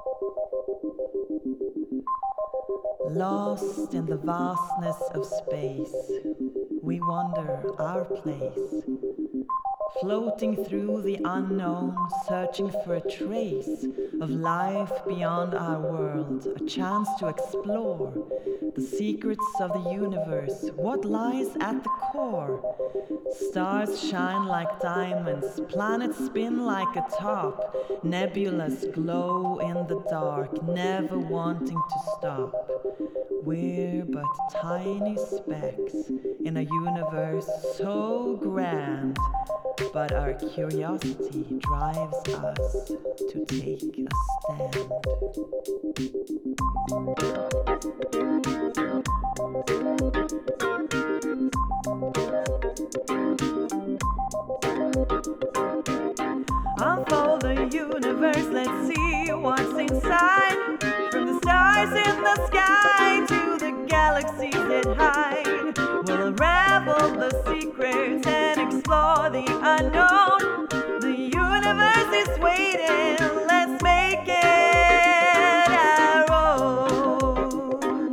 Lost in the vastness of space, we wander our place, floating through the unknown, searching for a trace of life beyond our world, a chance to explore the secrets of the universe, what lies at the core. Stars shine like diamonds, planets spin like a top, nebulas glow in the dark, never wanting to stop. We're but tiny specks in a universe so grand, but our curiosity drives us to take a stand. Unfold the universe, let's see what's inside. From the stars in the sky to the galaxies that hide, we'll unravel the secrets and explore the unknown. The universe is waiting, let's make it our own.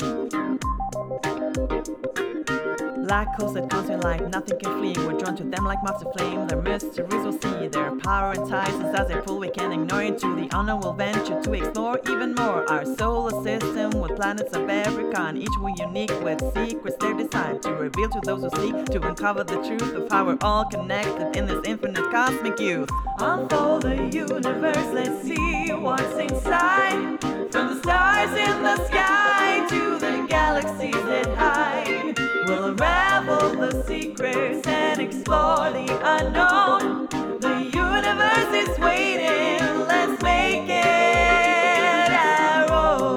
Black holes that consume light, nothing can flee. We're drawn to them like moths to flame. Their mysteries we'll see, their power entices us as they pull. We can ignore into the unknown. We'll venture to explore even more. Our solar system with planets of every kind, each one unique with secrets they're designed to reveal to those who seek to uncover the truth of how we're all connected in this infinite cosmic youth. Unfold the universe, let's see what's inside. From the stars in the sky to the galaxies that hide, we'll unravel the secrets and explore the unknown. The universe is waiting, let's make it our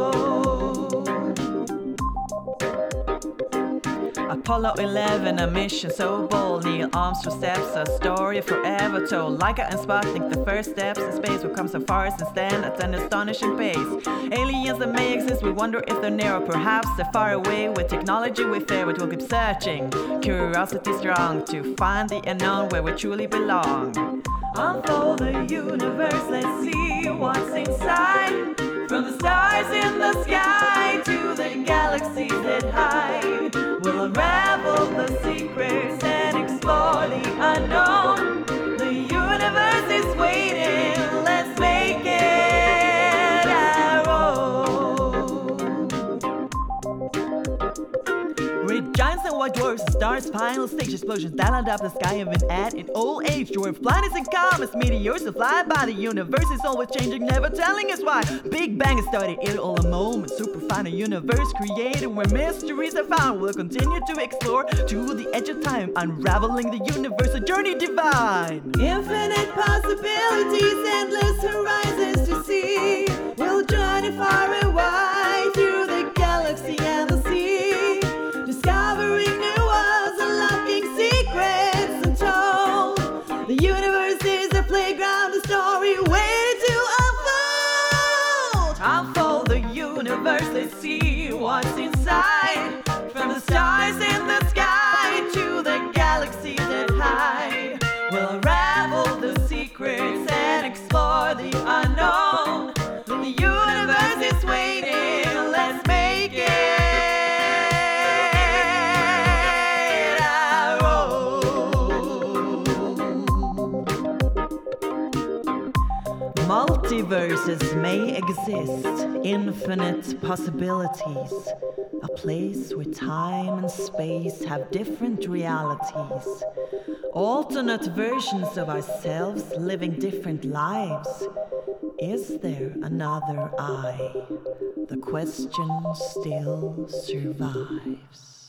own. Apollo 11, a mission so bold. Neil Armstrong steps, a story forever told. Laika and Sputnik, the first steps in space. We've come so far since then at an astonishing pace. Aliens that may exist, we wonder if they're near, or perhaps they're far away. With technology we fear, but we'll keep searching. Curiosity strong to find the unknown where we truly belong. Unfold the universe, let's see what's inside. From the stars in the sky to the galaxies that hide, we'll unravel the secrets and explore the unknown. The universe is waiting, let's make it our own. Red giants and white dwarfs, stars, final stage explosions that light up the sky even at an old age. Dwarf planets and comets, meteors that fly by. The universe is always changing, never telling us why. Big Bang has started it all a moment. Super final universe created where mysteries are found. We'll continue to explore to the edge of time, unraveling the universe, a journey divine. Infinite possibilities, endless horizons to see. We'll journey far and wide through the galaxy and the sea, discovering new worlds, unlocking secrets untold. The universe is a playground, a story waiting to unfold. Unfold the universe, let's see what's inside. From the stars in the sky to the galaxies that hide, we'll unravel the secrets and explore the unknown. The universe is waiting, let's make it our own. Multiverses may exist, infinite possibilities, a place where time and space have different realities, alternate versions of ourselves living different lives. Is there another I? The question still survives.